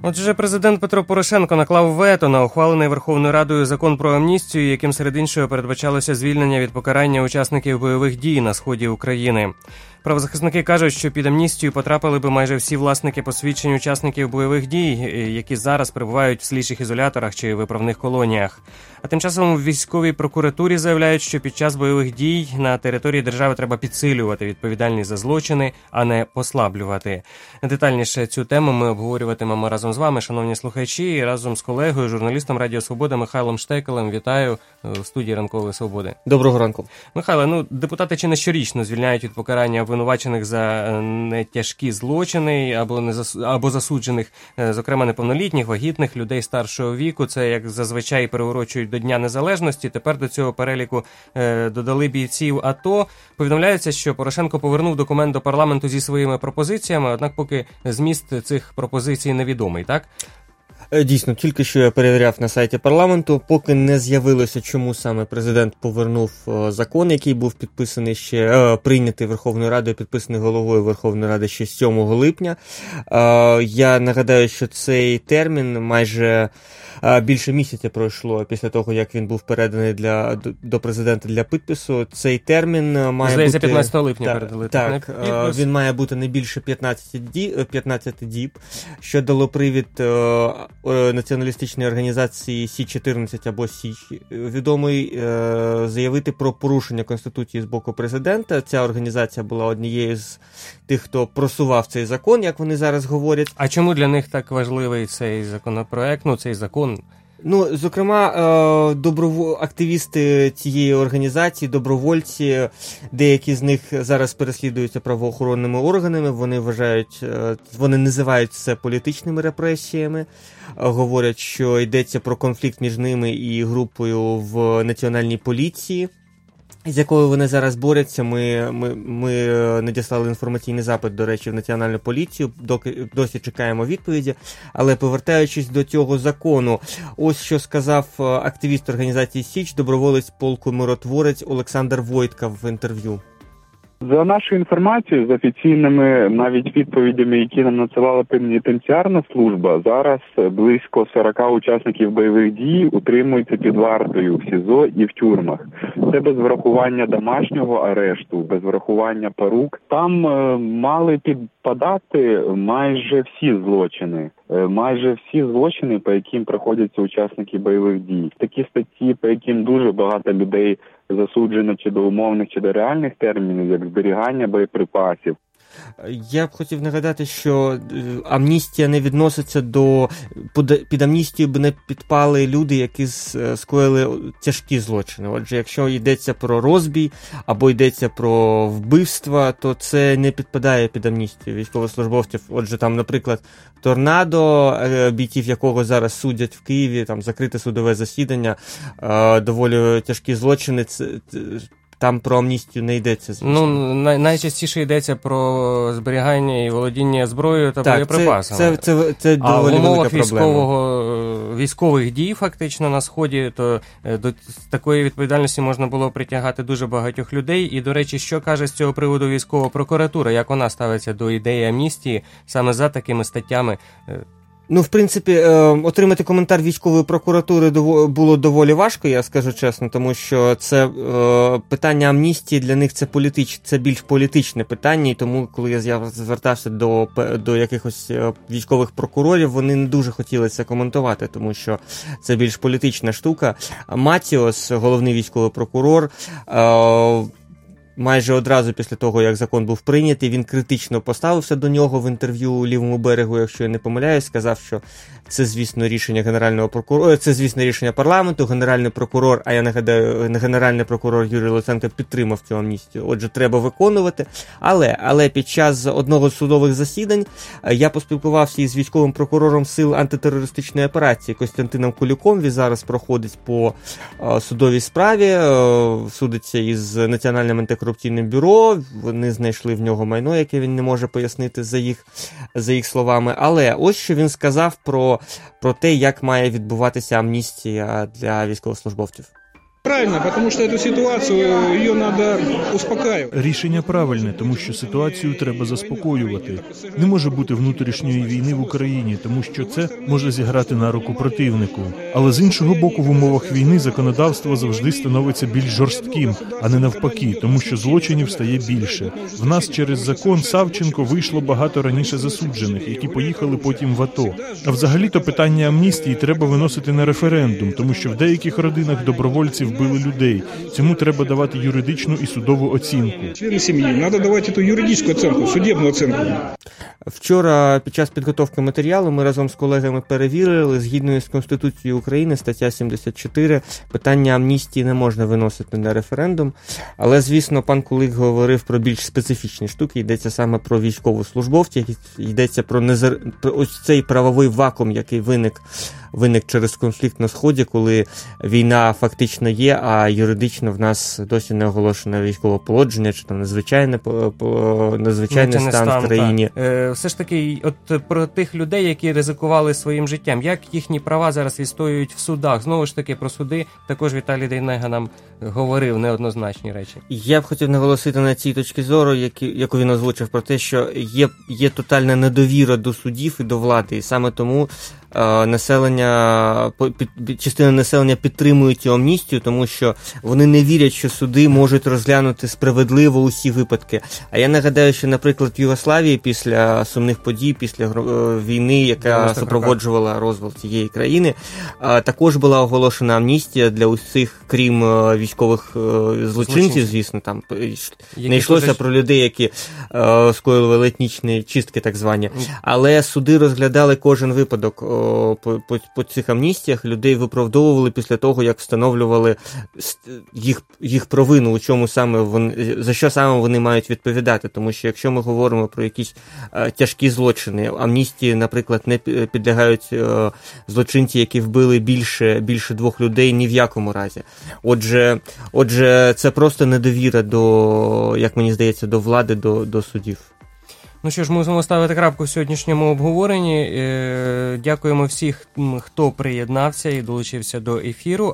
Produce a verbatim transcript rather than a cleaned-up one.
Отже, президент Петро Порошенко наклав вето на ухвалений Верховною Радою закон про амністію, яким серед іншого передбачалося звільнення від покарання учасників бойових дій на сході України. Правозахисники кажуть, що під амністію потрапили би майже всі власники посвідчень учасників бойових дій, які зараз перебувають в слідчих ізоляторах чи виправних колоніях. А тим часом в військовій прокуратурі заявляють, що під час бойових дій на території держави треба підсилювати відповідальність за злочини, а не послаблювати. Детальніше цю тему ми обговорюватимемо разом з вами, шановні слухачі, і разом з колегою, журналістом Радіо Свобода Михайлом Штекелем. Вітаю в студії Ранкової Свободи. Доброго ранку. Михайло, ну, депутати чи не щорічно звільняють від покарання обвинувачених за нетяжкі злочини або не зас... або засуджених, зокрема неповнолітніх, вагітних, людей старшого віку. Це, як зазвичай, переворочують до Дня Незалежності. Тепер до цього переліку е, додали бійців АТО. Повідомляється, що Порошенко повернув документ до парламенту зі своїми пропозиціями, однак поки зміст цих пропозицій невідомий, так? Дійсно, тільки що я перевіряв на сайті парламенту, поки не з'явилося, чому саме президент повернув закон, який був підписаний ще, е, прийнятий Верховною Радою, підписаний головою Верховної Ради ще сьомого липня. Е, я нагадаю, що цей термін майже е, більше місяця пройшло після того, як він був переданий для, до, до президента для підпису. Цей термін має Здається, бути... п'ятнадцятого липня так, передали. Так, е, він має бути не більше п'ятнадцять діб, що дало привід е, націоналістичної організації Сі чотирнадцять або Січ, відомий, е, заявити про порушення Конституції з боку президента. Ця організація була однією з тих, хто просував цей закон, як вони зараз говорять. А чому для них так важливий цей законопроект, ну цей закон? Ну, зокрема, доброво... активісти цієї організації, добровольці, деякі з них зараз переслідуються правоохоронними органами, вони вважають, вони називають це політичними репресіями, говорять, що йдеться про конфлікт між ними і групою в національній поліції, з якою вони зараз борються. Ми, ми, ми надіслали інформаційний запит, до речі, в Національну поліцію, доки, досі чекаємо відповіді. Але повертаючись до цього закону, ось що сказав активіст організації Січ, доброволець полку «Миротворець» Олександр Войтка в інтерв'ю. За нашою інформацією, з офіційними навіть відповідями, які нам надсилала пенітенціарна служба, зараз близько сорок учасників бойових дій утримуються під вартою в СІЗО і в тюрмах. Це без врахування домашнього арешту, без врахування порук. Там е, мали підпадати майже всі злочини. Е, майже всі злочини, по яким проходяться учасники бойових дій. Такі статті, по яким дуже багато людей засуджено чи до умовних, чи до реальних термінів, як зберігання боєприпасів. Я б хотів нагадати, що амністія не відноситься до... Під амністію б не підпали люди, які скоїли тяжкі злочини. Отже, якщо йдеться про розбій або йдеться про вбивства, то це не підпадає під амністію військовослужбовців. Отже, там, наприклад, Торнадо, бійців якого зараз судять в Києві, там закрите судове засідання, доволі тяжкі злочини, це... Там про амністію не йдеться, звісно. Ну, най- найчастіше йдеться про зберігання і володіння зброєю та так, боєприпасами. Це, це, це, це а в умовах військового, військових дій, фактично, на Сході, то до такої відповідальності можна було притягати дуже багатьох людей. І, до речі, що каже з цього приводу військова прокуратура? Як вона ставиться до ідеї амністії саме за такими статтями? Ну, в принципі, отримати коментар військової прокуратури було доволі важко, я скажу чесно, тому що це питання амністії для них це політич, це більш політичне питання, і тому, коли я звертався до, до якихось військових прокурорів, вони не дуже хотіли це коментувати, тому що це більш політична штука. Матіос, головний військовий прокурор, майже одразу після того, як закон був прийнятий, він критично поставився до нього в інтерв'ю Лівому берегу, якщо я не помиляюсь, сказав, що це, звісно, рішення генерального прокурора, це, звісно, рішення парламенту, генеральний прокурор, а я нагадаю, генеральний прокурор Юрій Луценко підтримав цю амністію, отже, треба виконувати, але, але під час одного з судових засідань я поспілкувався із військовим прокурором Сил антитерористичної операції Костянтином Кулюком, він зараз проходить по судовій справі, судиться із Національним антикорупційним бюро, вони знайшли в нього майно, яке він не може пояснити за їх, за їх словами, але ось що він сказав про, про те, як має відбуватися амністія для військовослужбовців. Правильно, тому що цю ситуацію її треба успокоювати. Рішення правильне, тому що ситуацію треба заспокоювати. Не може бути внутрішньої війни в Україні, тому що це може зіграти на руку противнику. Але з іншого боку, в умовах війни законодавство завжди становиться більш жорстким, а не навпаки, тому що злочинів стає більше. В нас через закон Савченко вийшло багато раніше засуджених, які поїхали потім в АТО. А взагалі-то питання амністії треба виносити на референдум, тому що в деяких родинах добровольці вбили людей. Цьому треба давати юридичну і судову оцінку. Члени сім'ї, треба давати цю юридичну оцінку, судебну оцінку. Вчора під час підготовки матеріалу ми разом з колегами перевірили, згідно з Конституцією України, стаття сімдесят чотири, питання амністії не можна виносити на референдум. Але, звісно, пан Кулик говорив про більш специфічні штуки, йдеться саме про військовослужбовців, йдеться про, незар... про ось цей правовий вакуум, який виник, виник через конфлікт на Сході, коли війна фактично є, а юридично в нас досі не оголошено військове положення, чи там надзвичайне, надзвичайний стан, стан в країні. Е, все ж таки, от про тих людей, які ризикували своїм життям, як їхні права зараз відстоюють в судах? Знову ж таки, про суди також Віталій Дейнега нам говорив неоднозначні речі. Я б хотів наголосити на цій точці зору, які, яку він озвучив, про те, що є, є тотальна недовіра до судів і до влади, і саме тому е, населення, під, частина населення підтримує цю амністію, тому що вони не вірять, що суди можуть розглянути справедливо усі випадки. А я нагадаю, що, наприклад, в Югославії після сумних подій, після е, війни, яка супроводжувала розвал цієї країни, е, також була оголошена амністія для усіх, крім е, військових е, злочинців, звісно, там які не йшлося теж... про людей, які е, скоїли етнічні чистки, так звані. Але суди розглядали кожен випадок о, по, по, по цих амністіях, людей виправдовували після того, як встановлювали їх, їх провину, у чому саме вони, за що саме вони мають відповідати. Тому що якщо ми говоримо про якісь е, тяжкі злочини, амністії, наприклад, не підлягають е, злочинці, які вбили більше, більше двох людей, ні в якому разі. Отже, отже, це просто недовіра до, як мені здається, до влади, до, до судів. Ну що ж, ми мусимо ставити крапку в сьогоднішньому обговоренні. Дякуємо всіх, хто приєднався і долучився до ефіру.